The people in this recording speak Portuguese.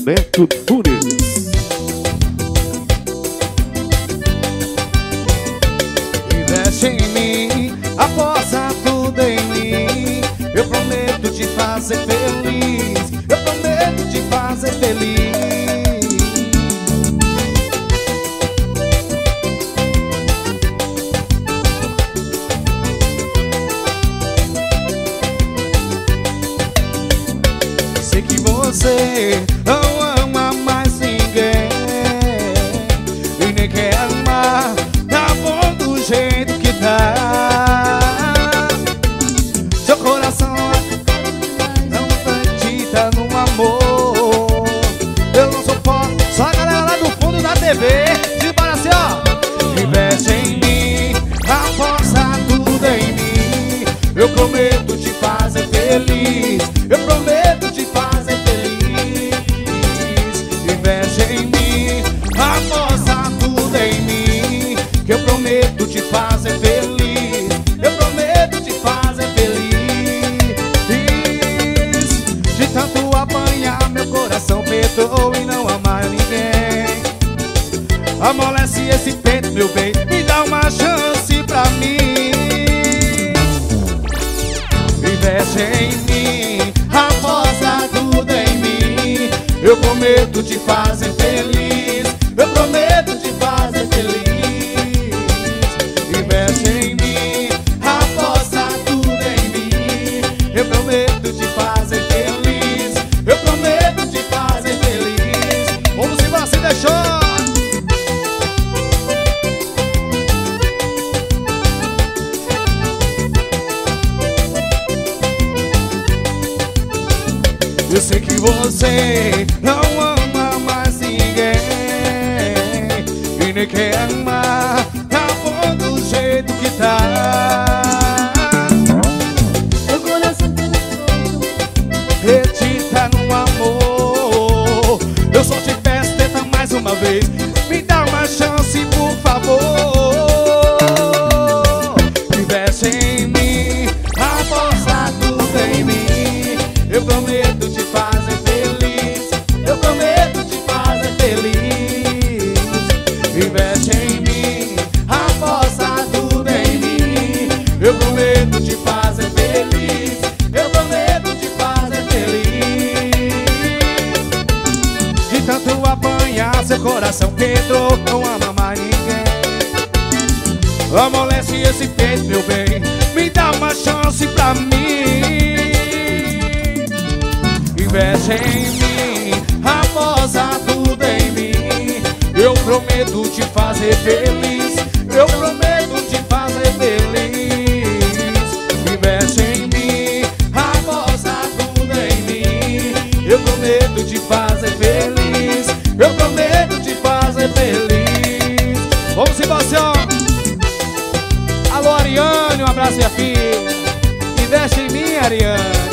Neto Nunes. Investe em mim, aposta tudo em mim. Eu prometo te fazer feliz. Eu prometo te fazer feliz. Sei que você não ama mais ninguém e nem quer amar. Tá bom do jeito que tá. Seu coração não acredita no amor. Eu não sou pobre, só a galera lá do fundo da TV. Simbora assim, ó. Investe em mim, aposta tudo em mim. Eu prometo te fazer feliz. Eu prometo te fazer feliz. Investe em mim, aposta tudo em mim. Que eu prometo te fazer feliz. Eu prometo te fazer feliz. De tanto apanhar, meu coração perdoa e não amar ninguém. Amolece esse peito, meu bem, me dá uma chance pra mim. Investe em mim, aposta tudo em mim. Eu prometo te fazer feliz. Eu prometo te fazer feliz. Investe em mim, aposta tudo em mim. Eu prometo te fazer feliz. Eu prometo te fazer feliz. Vamos embora, se deixou. Eu sei que você não ama mais ninguém e nem quer amar. Tá bom do jeito que tá. Meu coração Acredita no amor. Eu só te peço, tenta mais uma vez. Me dá uma chance, por favor. Investe em mim, aposta tudo em mim. Eu prometo te fazer feliz. Eu prometo te fazer feliz. Investe em mim, aposta tudo em mim. Eu prometo te fazer feliz. Eu prometo te fazer feliz. De tanto apanhar, seu coração quebrou. Não ama mais ninguém. Amolece esse peito, meu bem, me dá uma chance pra mim. Investe em mim, aposta tudo em mim. Eu prometo te fazer feliz. Eu prometo te fazer feliz. Investe em mim, aposta tudo em mim. Eu prometo te fazer feliz. Eu prometo te fazer feliz. Vamos embora, senhor. Alô, Ariane, um abraço, minha filha. Investe em mim, Ariane.